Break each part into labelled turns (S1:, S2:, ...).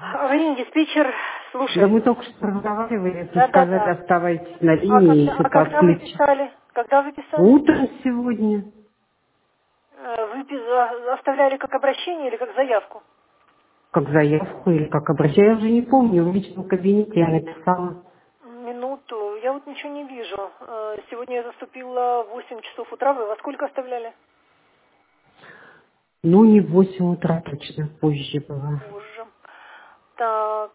S1: Аварийный диспетчер,
S2: Да
S1: слушай.
S2: мы только что разговаривали, вы сказали,
S1: Да-да-да.
S2: оставайтесь на
S1: А
S2: линии,
S1: когда,
S2: если
S1: а когда вы
S2: отключите.
S1: писали? Когда вы писали?
S2: Утром сегодня.
S1: Вы оставляли как обращение или как заявку?
S2: Как заявку или как обращение, я уже не помню, в личном кабинете я написала.
S1: Минуту. Я вот ничего не вижу. Сегодня я заступила в 8 часов утра. Вы во сколько оставляли?
S2: Ну, не в 8 утра точно, позже было.
S1: Позже. Так,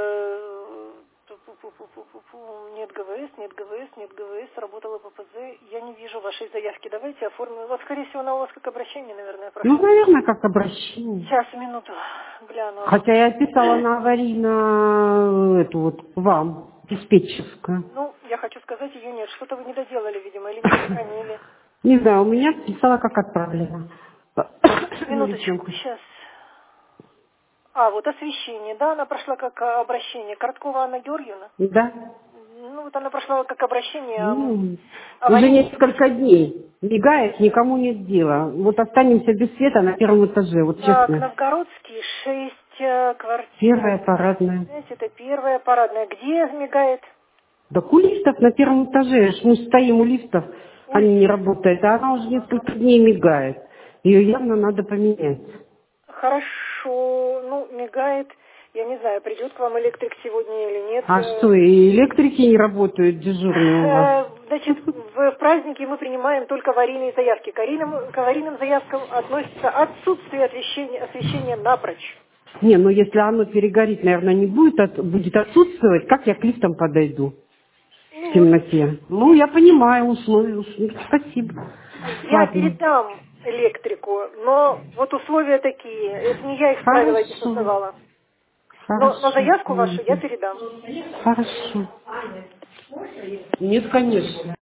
S1: нет ГВС, нет ГВС, нет ГВС, работала ППЗ. Я не вижу вашей заявки. Давайте оформим. Вот, скорее всего, она у вас как обращение, наверное,
S2: Ну,
S1: прошла.
S2: наверное, как обращение.
S1: Сейчас, минуту, гляну.
S2: Хотя я писала на аварийную, эту вот, вам, диспетчерскую.
S1: Ну, я хочу сказать, ее нет. Что-то вы не доделали, видимо, или не сохранили.
S2: Не знаю, у меня писала как отправлена. В личном
S1: Минуточку, сейчас. А, вот освещение, да, она прошла как обращение. Короткова Анна Георгиевна?
S2: Да.
S1: Ну, вот она прошла как обращение.
S2: Уже
S1: Аварийный
S2: несколько
S1: диспетчер.
S2: дней мигает, никому нет дела. Вот останемся без света на первом этаже, вот
S1: Так,
S2: честно.
S1: Новгородский, 6 квартира.
S2: Первая парадная.
S1: Знаете, это первая парадная. Где мигает?
S2: Да у лифтов на первом этаже, мы стоим у лифтов, они не
S1: Улица.
S2: работают, а она уже
S1: Ага.
S2: несколько дней мигает. Ее явно надо поменять.
S1: Хорошо, ну, мигает. Я не знаю, придет к вам электрик сегодня или нет.
S2: А что, и электрики не работают дежурные у вас?
S1: Значит, в праздники мы принимаем только аварийные заявки. К аварийным заявкам относится отсутствие освещения напрочь.
S2: Не, ну если оно перегорит, наверное, не будет, будет отсутствовать, как я к лифтам подойду
S1: Ну
S2: в
S1: вот,
S2: темноте? Ну, я понимаю условия. Спасибо.
S1: я
S2: Ладно.
S1: передам электрику, но вот условия такие. Это не я их правила эти
S2: Хорошо.
S1: создавала. Но
S2: Хорошо.
S1: заявку вашу я
S2: Понятно.
S1: передам.
S2: Хорошо. Нет, конечно.